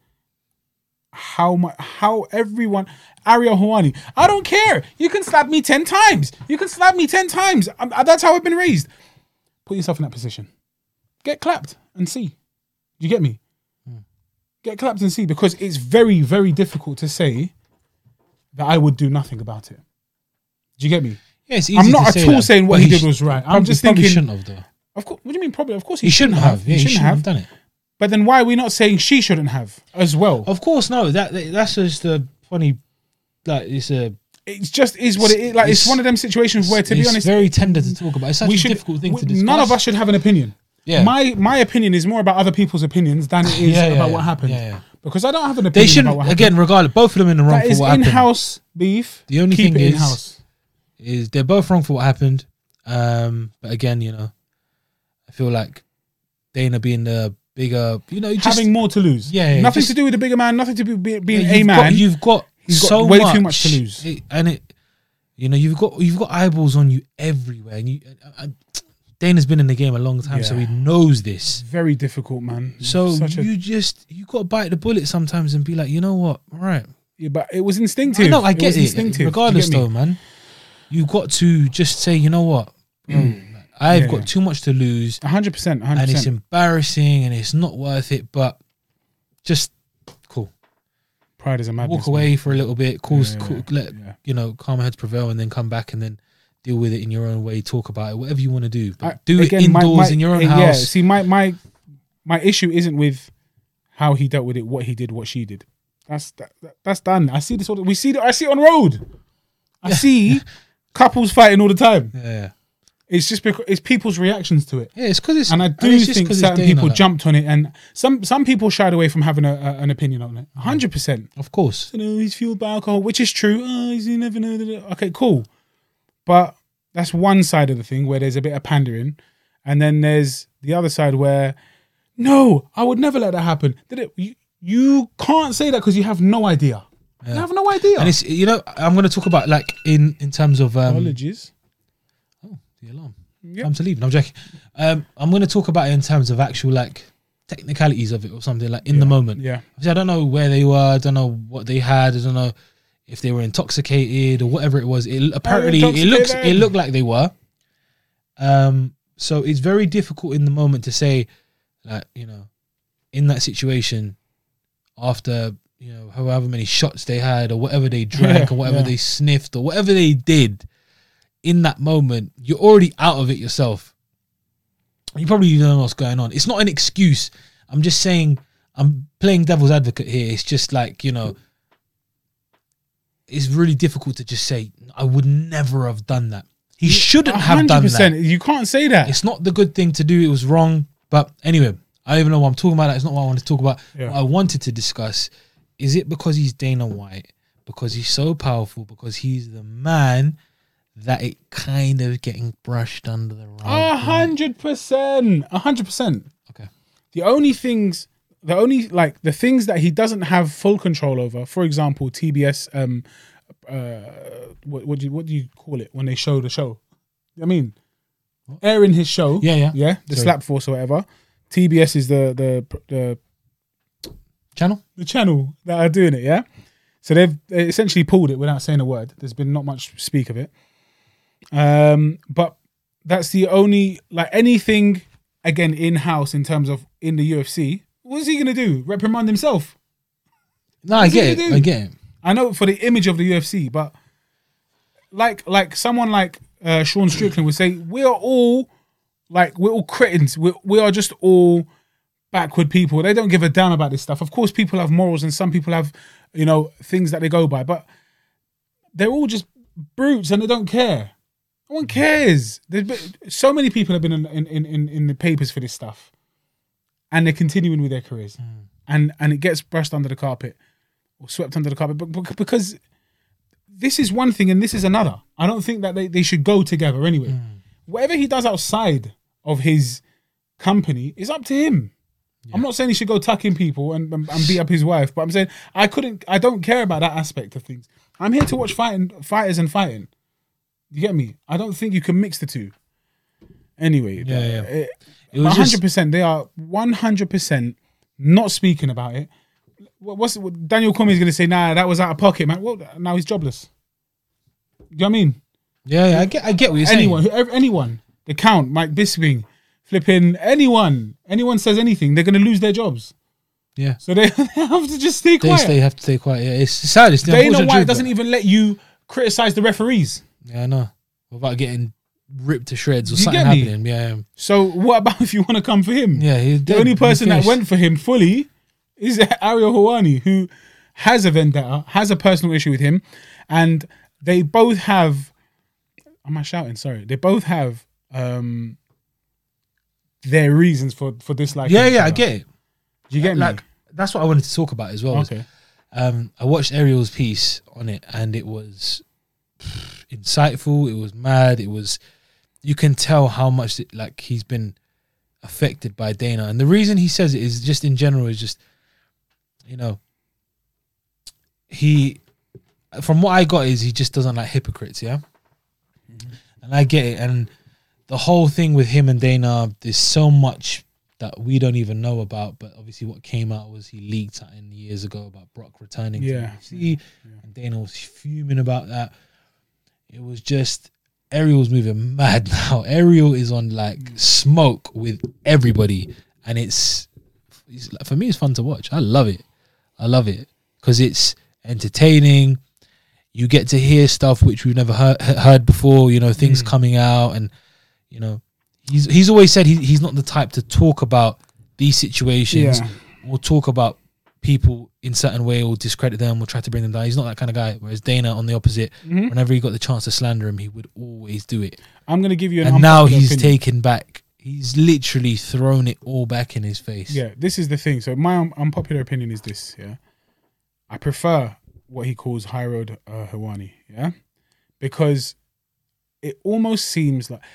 how much, how everyone, Ariel Helwani, I don't care. You can slap me ten times. You can slap me ten times. I'm, that's how I've been raised. Put yourself in that position. Get clapped and see. Do you get me? Mm. Get clapped and see, because it's very, very difficult to say that I would do nothing about it. Do you get me? Yeah, it's easy I'm not to at say all that, saying what but he, he did was right. probably, I'm just probably thinking. Shouldn't have though. Of course. What do you mean? Probably. Of course, he, He shouldn't have. Yeah, he shouldn't, have. have done it. But then why are we not saying she shouldn't have as well? Of course, no. That that's just a funny. Like it's a. It's just is what it is. Like it's, it's one of them situations where, to be it's honest, very tender to talk about. It's such we a should, difficult thing we, to discuss. None of us should have an opinion. Yeah. My my opinion is more about other people's opinions than it is Yeah, yeah, about yeah. what happened. Yeah, yeah. Because I don't have an opinion They about shouldn't. what happened. Again, regardless, both of them in the wrong That for is what happened. in-house beef. The only Keep thing it is, in-house. is they're both wrong for what happened. Um, but again, you know, I feel like Dana being the bigger, you know, just having more to lose. Yeah, yeah, nothing just- to do with the bigger man. Nothing to do with be- being yeah, a you've man. Got, you've got He's got so way much, too much to lose. it- and it, you know, you've got you've got eyeballs on you everywhere. And you, I, I, Dana's been in the game a long time, so Yeah. he knows this. Very difficult, man. So Such a- you just you got to bite the bullet sometimes and be like, you know what, all right. yeah, but it was instinctive. I know, I It get was it. instinctive. Regardless, You get me? though, man, you've got to just say, you know what, bro, I've Yeah, got yeah. too much to lose, A hundred percent. A hundred and it's percent. embarrassing, and it's not worth it. But just cool, Pride is a madness. walk away for a little bit, cool, Yeah, yeah, cool, yeah. let Yeah. you know, calm heads prevail, and then come back and then deal with it in your own way. Talk about it, whatever you want to do, but I- do again, it my- indoors my- in your own uh, house. Yeah, see, my my my issue isn't with how he dealt with it, what he did, what she did. That's that, that- that's done. I see this all. the- We see. I see it on road. I see couples fighting all the time. yeah, yeah, It's just because it's people's reactions to it, yeah. It's because it's and I and do it's just think 'cause it's certain Dana, people like, jumped on it, and some some people shied away from having a, a, an opinion on it. Hundred percent. Of course, You know, he's fueled by alcohol, which is true. Oh, he's, you never know. Okay, cool. But that's one side of the thing where there's a bit of pandering. And then there's the other side where, no, I would never let that happen. Did it? You, you can't say that because you have no idea. You have no idea. and it's you know I'm going to talk about like in in terms of um, Apologies. oh the alarm. Yep. Time to leave. No, I'm joking. Um, I'm going to talk about it in terms of actual like technicalities of it or something like in the moment. Yeah. Obviously, I don't know where they were. I don't know what they had. I don't know if they were intoxicated or whatever it was. It apparently it looks it looked like they were. Um, so it's very difficult in the moment to say, like you know, in that situation, after you know however many shots they had or whatever they drank Yeah, or whatever yeah. they sniffed or whatever they did. In that moment, you're already out of it yourself. You probably don't know what's going on. It's not an excuse. I'm just saying, I'm playing devil's advocate here. It's just like, you know, it's really difficult to just say, I would never have done that. He shouldn't have done that. You can't say that. It's not the good thing to do. It was wrong. But anyway, I don't even know what I'm talking about. It's not what I want to talk about. Yeah. What I wanted to discuss, is it because he's Dana White? Because he's so powerful? Because he's the man that it kind of getting brushed under the rug? A hundred percent. A hundred percent. Okay. The only things, the only like the things that he doesn't have full control over, for example, T B S, um, uh, what, what do you what do you call it when they show the show? I mean, airing his show. Yeah, yeah. yeah, the Sorry. Slap Force or whatever. T B S is the the the Channel? the channel that are doing it. Yeah, so they've they essentially pulled it without saying a word. There's been not much speak of it. Um, but That's the only, like, anything, again, in-house in terms of in the U F C, what is he going to do? Reprimand himself? No, I get it. I get it. I know for the image of the U F C, but like like someone like uh, Sean Strickland would say, we are all, like, we're all cretins. We we are just all backward people. They don't give a damn about this stuff. Of course, people have morals and some people have, you know, things that they go by, but they're all just brutes and they don't care. No one cares. There's been, so many people have been in, in, in, in the papers for this stuff, and they're continuing with their careers, mm. and and it gets brushed under the carpet or swept under the carpet, but, but because this is one thing and this is another. I don't think that they, they should go together anyway. Mm. Whatever he does outside of his company is up to him. Yeah. I'm not saying he should go tucking people and, and, and beat up his wife, but I'm saying I couldn't. I don't care about that aspect of things. I'm here to watch fighting fighters and fighting. You get me? I don't think you can mix the two. Anyway, yeah, yeah. It, it was one hundred percent. Just... They are one hundred percent not speaking about it. What's what Daniel Cormier is going to say? Nah, that was out of pocket, man. Well, now he's jobless. Do you know what I mean? Yeah, yeah. I get, I get what you're anyone, saying. Anyone, anyone, the Count, Mike Bisping, flipping anyone, anyone says anything, they're going to lose their jobs. Yeah. So they have to just stay quiet. They, they have to stay quiet. Yeah, it's sad. It's the Dana White doesn't even let you criticize the referees. Yeah, I know. Without getting ripped to shreds or you something happening. Yeah. So what about if you want to come for him? Yeah, he's the dead. only person that went for him fully is Ariel Helwani, who has a vendetta, has a personal issue with him, and they both have. Am I shouting? Sorry. They both have um, their reasons for for disliking. Yeah, yeah, I get it. Do you get like, me? That's what I wanted to talk about as well. Okay. Was, um, I watched Ariel's piece on it, and it was insightful. It was mad. It was. You can tell how much it, like he's been affected by Dana, and the reason he says it is just in general is just, you know, he. From what I got is he just doesn't like hypocrites, yeah, mm-hmm. and I get it. And the whole thing with him and Dana, there's so much that we don't even know about. But obviously, what came out was he leaked something years ago about Brock returning yeah. to the U F C, yeah. and Dana was fuming about that. It was just Ariel's moving mad now. Ariel is on like mm. smoke with everybody, and it's, it's for me. It's fun to watch. I love it. I love it because it's entertaining. You get to hear stuff which we've never heard, heard before, you know, things mm. coming out, and, you know, he's he's always said he, he's not the type to talk about these situations yeah. or talk about people in certain way or discredit them or try to bring them down. He's not that kind of guy, whereas Dana, on the opposite, mm-hmm. whenever he got the chance to slander him, he would always do it. I'm going to give you an And now he's opinion. taken back. He's literally thrown it all back in his face. Yeah, this is the thing. So my un- unpopular opinion is this, yeah. I prefer what he calls High Road uh, Helwani, yeah? Because it almost seems like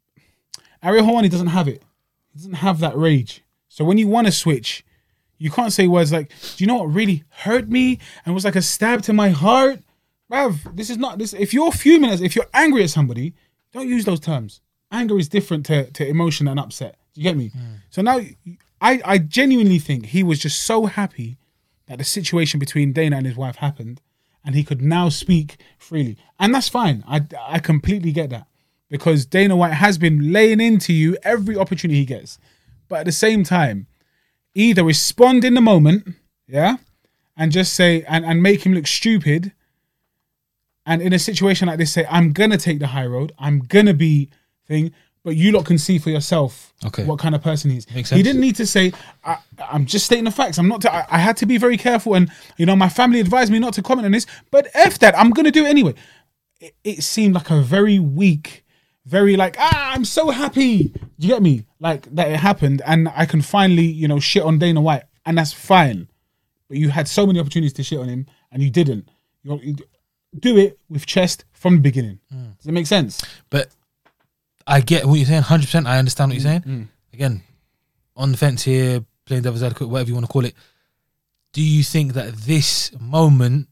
Ariel Helwani doesn't have it. He doesn't have that rage. So when you want to switch, you can't say words like, do you know what really hurt me and was like a stab to my heart? Bruv, this is not this. If you're fuming, as if you're angry at somebody, don't use those terms. Anger is different to, to emotion and upset. Do you get me? Mm. So now I, I genuinely think he was just so happy that the situation between Dana and his wife happened and he could now speak freely. And that's fine. I, I completely get that. Because Dana White has been laying into you every opportunity he gets. But at the same time, either respond in the moment, yeah, and just say, and, and make him look stupid. And in a situation like this, say, I'm going to take the high road. I'm going to be thing. But you lot can see for yourself okay. what kind of person he is. Makes sense. He didn't need to say, I, I'm just stating the facts. I'm not. To, I, I had to be very careful. And, you know, my family advised me not to comment on this. But F that, I'm going to do it anyway. It, it seemed like a very weak, very like, ah, I'm so happy. Do you get me? Like that it happened. And I can finally, you know, shit on Dana White. And that's fine. But you had so many opportunities to shit on him and you didn't. You know, you do it with chest from the beginning. Mm. Does it make sense? But I get what you're saying, one hundred percent. I understand what you're saying. Mm. Again, on the fence here, playing devil's advocate, whatever you want to call it. Do you think that this moment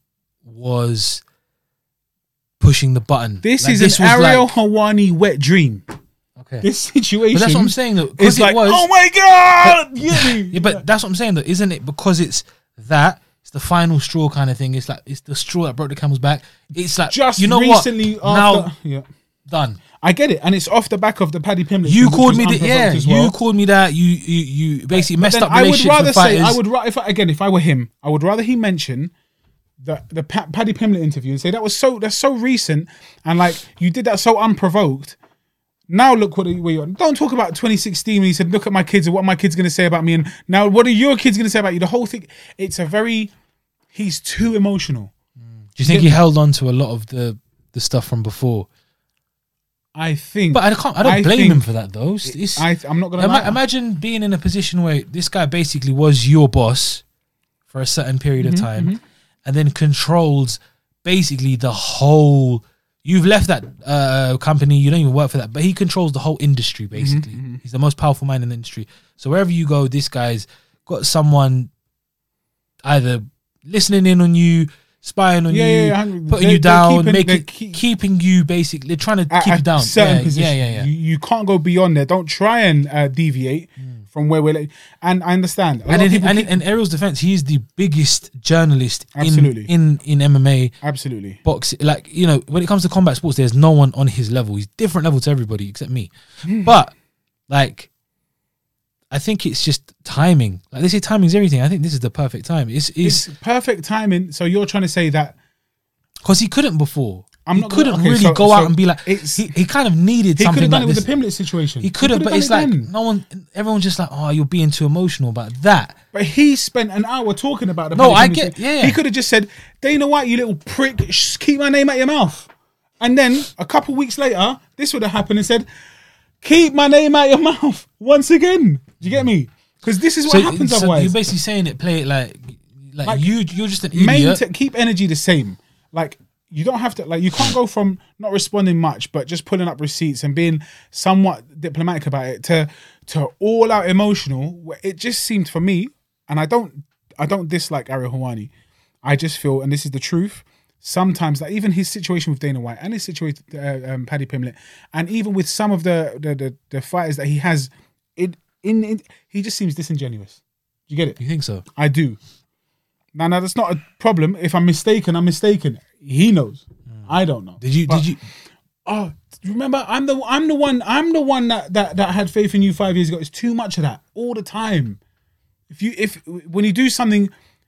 was pushing the button? This like is this an was Ariel like, Helwani wet dream. Okay. This situation. But that's what I'm saying though. It's it like, was, oh my God! But, yeah, yeah, but that's what I'm saying though. Isn't it because it's that? It's the final straw kind of thing. It's like, it's the straw that broke the camel's back. It's like, just you know recently what? After, now, yeah. done. I get it, and it's off the back of the Paddy Pimblett. You thing, called which me was that, yeah. unprovoked as well. You called me that. You you you basically But messed then up I would relationships rather with say, fighters. I would ra- if I, again, if I were him, I would rather he mention the the pa- Paddy Pimblett interview and say that was so that's so recent and like you did that so unprovoked. Now look what where you're. Don't talk about twenty sixteen when he said, "Look at my kids and what my kids going to say about me." And now, what are your kids going to say about you? The whole thing. It's a very. He's too emotional. Do you think he held on to a lot of the the stuff from before? I think, but I can't. I don't I blame think him for that though. It's, it's, I, I'm not gonna. ima- lie. imagine being in a position where this guy basically was your boss for a certain period Mm-hmm, of time, and then controls basically the whole. You've left that uh, company. You don't even work for that, but he controls the whole industry. Basically, Mm-hmm, he's the most powerful man in the industry. So wherever you go, this guy's got someone either listening in on you, spying on Yeah, you, yeah, yeah, putting they're- you they're down, keeping- making they're keep- keeping you basically. They're trying to at keep a you down. certain yeah, position. yeah, yeah, yeah. You, you can't go beyond there. Don't try and uh, deviate from where we're. Like, and I understand. A lot And of in, people and keep- in, in Ariel's defense, he is the biggest journalist Absolutely. in, in in M M A absolutely. boxing. Like, you know, when it comes to combat sports, there's no one on his level. He's different level to everybody except me. Hmm. But like, I think it's just timing. Like they say, timing's everything. I think this is the perfect time. It's It's it's perfect timing. So you're trying to say that because he couldn't before. I'm he not gonna- couldn't okay, really so- go so out and be like. it's- He, he kind of needed he could something have done like it this. with the Pimblett situation. He could have, but done it's it like then. no one. Everyone's just like, oh, you're being too emotional about that. But he spent an hour talking about the. No, Paddy I Pimblett get- thing. yeah, yeah. He could have just said, "Dana White, you little prick, sh- keep my name out your mouth." And then a couple weeks later, this would have happened and said, "Keep my name out your mouth once again." Do you get me? Because this is what happens so otherwise. you're basically saying it, play it like, like, Like, you, you're just an idiot. Maintain, keep energy the same. Like you don't have to. Like you can't go from not responding much, but just pulling up receipts and being somewhat diplomatic about it to to all out emotional. Where it just seemed for me, and I don't, I don't dislike Ariel Helwani. I just feel, and this is the truth. Sometimes, like even his situation with Dana White and his situation with uh, um, Paddy Pimblett, and even with some of the the the, the fighters that he has, it in, in he just seems disingenuous. Do you get it? You think so? I do. Now, now that's not a problem. If I'm mistaken, I'm mistaken. He knows. I don't know. Did you? But- did you? Oh, remember, I'm the I'm the one I'm the one that, that that had faith in you five years ago. It's too much of that all the time. If you if when you do something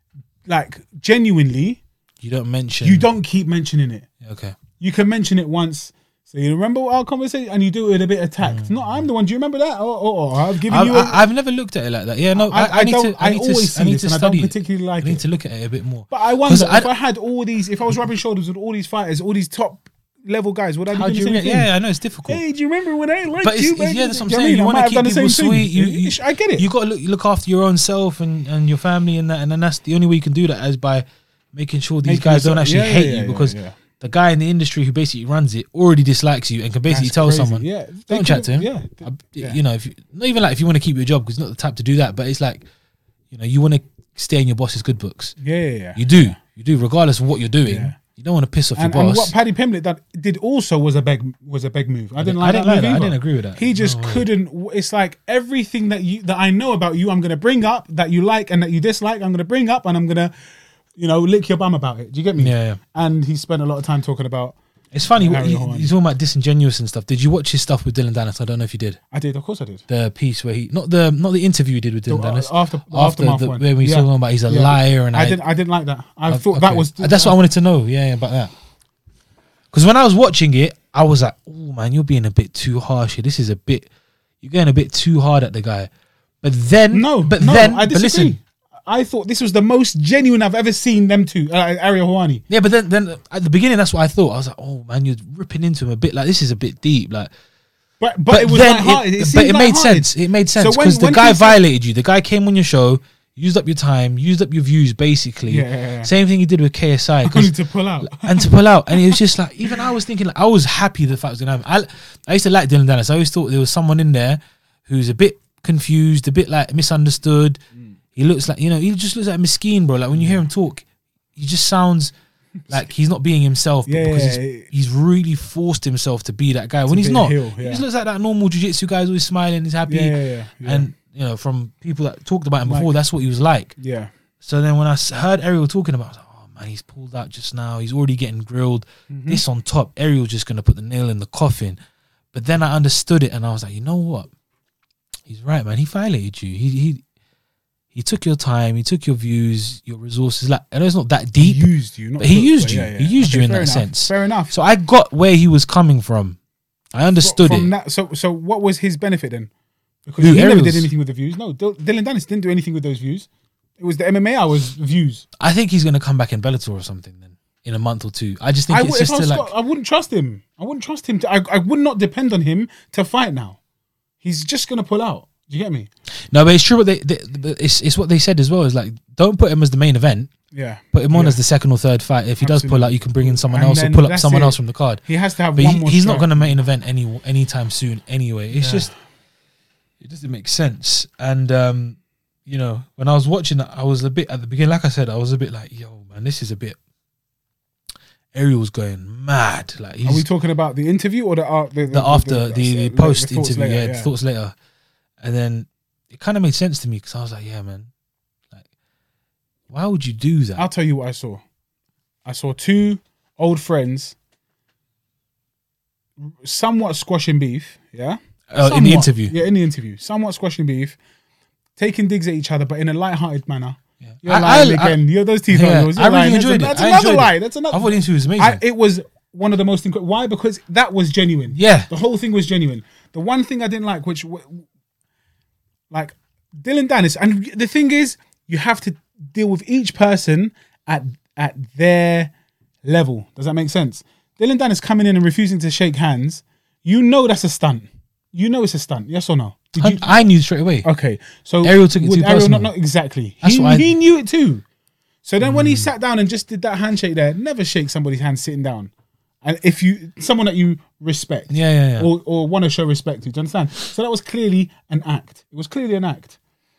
like genuinely, You don't mention. you don't keep mentioning it. Okay. You can mention it once. So you remember our conversation, and you do it with a bit of tact. Mm. No, I'm the one. Do you remember that? Or, or, or I've given I've, you. A, I- I've never looked at it like that. Yeah, no. I, I- I, I need don't- to. I I need to. always I see need this to and I don't study. it. particularly like I need it. to look at it a bit more. But I wonder 'Cause I- if I had all these, if I was rubbing shoulders with all these fighters, all these top level guys, would I be How doing do the you? same Re- thing? yeah, I know it's difficult. Hey, do you remember when I liked But it's, you? it's, back yeah, in that's the- what I'm do saying. mean? You I want might to have keep done the people same thing. sweet. You, you, I get it. You got to look, look after your own self and, and your family, and that, and then that's the only way you can do that is by making sure these Making guys don't yourself- actually yeah, hate yeah, you yeah, because yeah. the guy in the industry who basically runs it already dislikes you and can basically That's tell crazy. someone, Yeah, they don't chat to him. could've- yeah, I- yeah. You know, if you, not even like if you want to keep your job because he's not the type to do that, but it's like, you know, you want to stay in your boss's good books. Yeah, yeah, yeah. You do, you do, regardless of what you're doing. Yeah. You don't want to piss off And, your and boss. what Paddy Pimblett done, did also was a beg was a beg move. I didn't I like didn't that like move that. I either. didn't agree with that. He just No way. couldn't. It's like everything that you that I know about you, I'm gonna bring up that you like and that you dislike. I'm gonna bring up and I'm gonna, you know, lick your bum about it. Do you get me? Yeah, yeah. And he spent a lot of time talking about. It's funny. Harry You, Horn. you're talking about disingenuous and stuff. Did you watch his stuff with Dylan Dennis? I don't know if you did. I did, of course, I did. The piece where he not the not the interview he did with Dylan The, uh, Dennis after the after aftermath the, one. where we Yeah. talking about he's a Yeah. liar and I, I, didn't. I didn't like that. I I- thought okay. that was. That's what I wanted to know. Yeah, yeah, about that. Because when I was watching it, I was like, "Oh man, you're being a bit too harsh here. This is a bit. You're going a bit too hard at the guy." But then, No, but no, then, I but disagree. listen, I thought this was the most genuine I've ever seen them two, uh, Ariel Helwani. yeah, but then, then at the beginning, that's what I thought. I was like, "Oh man, you're ripping into him a bit. Like this is a bit deep." Like. But, but But, it was then lighthearted. it, It, but seemed it made lighthearted. sense. It made So sense when- because the when guy he said- violated you. The guy came on your show, used up your time, used up your views, basically. Yeah, yeah, yeah. Same thing he did with K S I. 'cause- Only to pull out. and to pull out, and it was just like even I was thinking, like, I was happy the fact was gonna happen. I, I used to like Dylan Dennis. I always thought there was someone in there who's a bit confused, a bit like misunderstood. Mm. He looks like you know, he just looks like Miskeen, bro. Like when you hear him talk, he just sounds like he's not being himself, but Yeah, because yeah, he's, yeah. he's really forced himself to be that guy when he's be a not. heel, He yeah. just looks like that normal jiu-jitsu guy who's always smiling, he's happy, Yeah, yeah, yeah, yeah. and you know, from people that talked about him Like- before, that's what he was like. Yeah. So then when I s- heard Ariel talking about, it, I was like, oh man, he's pulled out just now. He's already getting grilled. Mm-hmm. This on top, Ariel's just going to put the nail in the coffin. But then I understood it and I was like, you know what? He's right, man. He violated you. He he he took your time. He took your views, your resources. Like, I know it's not that deep. He used you. Not but he took, used but you. yeah, yeah. He used okay, you in that enough. sense. Fair enough. So I got where he was coming from. I understood from it. That, so so what was his benefit then? Because Who, he never Ariel's? did anything with the views. No, D- Dylan Dennis didn't do anything with those views. It was the M M A hours views. I think he's going to come back in Bellator or something then in a month or two. I just think I, it's would, if just I, to was like. Scott, I wouldn't trust him. I wouldn't trust him. To, I, I would not depend on him to fight now. He's just going to pull out. Do you get me? No, but it's true. What they, they, they it's it's what they said as well. Is like, don't put him as the main event. Yeah. Put him on yeah. as the second or third fight. If he does pull out, you can bring in someone And else or then pull up that's someone it. else from the card. He has to have But one he, more he's not strike. going to main event any anytime soon anyway. It's Yeah. just it doesn't make sense. And um, you know, when I was watching that, I was a bit at the beginning. Like I said, I was a bit like, yo, man, this is a bit. Ariel's going mad. Like, he's, Are we talking about the interview or the uh, the, the after the, the, the post thoughts interview, later, yeah, yeah. thoughts later, and then it kind of made sense to me because I was like, yeah, man, like, why would you do that? I'll tell you what I saw. I saw two old friends somewhat squashing beef, yeah? Uh, in the Somewhat. interview, Yeah, in the interview. Somewhat squashing beef, taking digs at each other, but in a light-hearted manner. yeah. You're I, lying I, again. You're those teeth yeah, are yours. You're I really lying. enjoyed that's it. a, I that's another enjoyed lie. it. That's another. I thought the interview was amazing. I, it was one of the most incredible. Why? Because that was genuine. Yeah. The whole thing was genuine. The one thing I didn't like, which, w- like, Dylan Dennis, and the thing is, you have to deal with each person at at their level. Does that make sense? Dylan Dennis coming in and refusing to shake hands, you know that's a stunt. You know it's a stunt. Yes or no? Did you? I, I knew straight away. Okay, so Ariel took it would too Ariel personal. not, not exactly. That's He, what I- he knew it too. So then when he sat down and just did that handshake there, never shake somebody's hand sitting down. And if you, someone that you respect Yeah, yeah, yeah. or, or want to show respect to, do you understand? So that was clearly an act. It was clearly an act.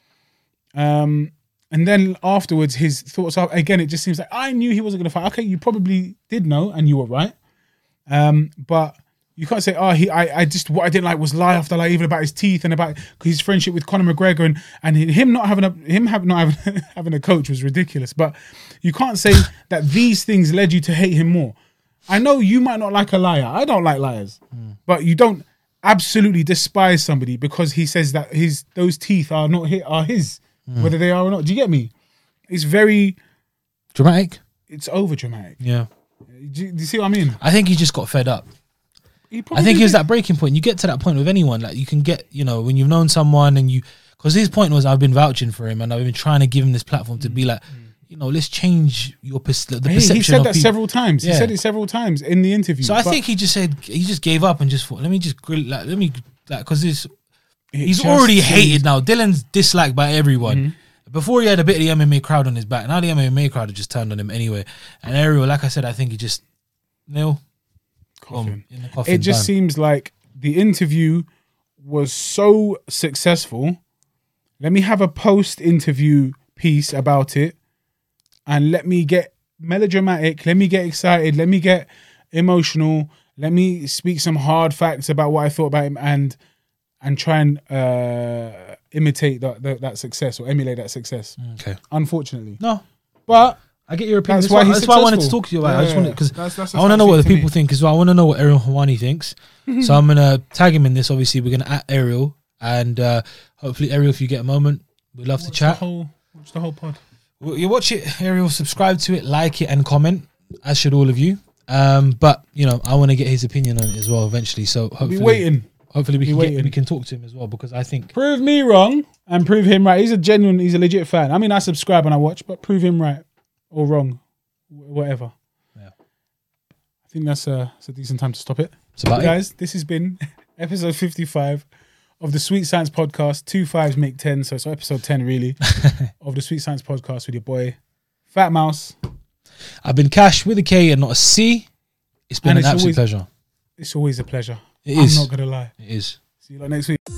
Um, and then afterwards, his thoughts are, again, it just seems like, I knew he wasn't going to fight. Okay, you probably did know and you were right. Um, but you can't say, oh, he, I, I just, what I didn't like was lie after lie, even about his teeth and about his friendship with Conor McGregor, and, and him not having a, him having not having, having a coach was ridiculous. But you can't say that these things led you to hate him more. I know you might not like a liar. I don't like liars, mm. but you don't absolutely despise somebody because he says that his, those teeth are not his, are his, mm. whether they are or not. Do you get me? It's very dramatic. It's over dramatic. Yeah. Do you, do you see what I mean? I think he just got fed up. I think it was that breaking point. You get to that point with anyone, like you can get, you know, when you've known someone and you, because his point was, I've been vouching for him and I've been trying to give him this platform to mm. be like, you know, let's change your pers- the hey, perception. He said of that people. several times. Yeah. He said it several times in the interview. So I think he just said he just gave up and just thought, let me just grill, like, let me like because this he's already seems... hated now. Dylan's disliked by everyone. Mm-hmm. Before he had a bit of the M M A crowd on his back. Now the M M A crowd had just turned on him anyway. And Ariel, like I said, I think he just nil. Coffin. In the coffin, it just done. seems like the interview was so successful. Let me have a post-interview piece about it, and let me get melodramatic. Let me get excited. Let me get emotional. Let me speak some hard facts about what I thought about him, and and try and uh, imitate that, that that success or emulate that success. Okay. Unfortunately, no, but. I get your opinion. That's, That's, why, why, he's that's why I wanted to successful. talk to you about yeah, it. I just wanted because that's, that's I want to know what the people me. think as well. I want to know what Ariel Hawani thinks. So I'm gonna tag him in this. Obviously, we're gonna at Ariel, and uh, hopefully, Ariel, if you get a moment, we'd love watch to chat. The whole, watch the whole pod. Well, you watch it, Ariel. Subscribe to it, like it, and comment. As should all of you. Um, but you know, I want to get his opinion on it as well eventually. So hopefully, be waiting. Hopefully, we be can waiting. get, we can talk to him as well because I think prove me wrong and prove him right. He's a genuine, he's a legit fan. I mean, I subscribe and I watch, but prove him right or wrong. Whatever. Yeah. I think that's a, that's a decent time to stop it. It's about guys, it. this has been episode fifty-five of the Sweet Science Podcast. Two fives make ten, so it's episode ten really of the Sweet Science Podcast with your boy Fat Mouse. I've been Cash with a K and not a C. It's been And an it's absolute always, pleasure. It's always a pleasure. It I'm is. not gonna lie. It is. See you like next week.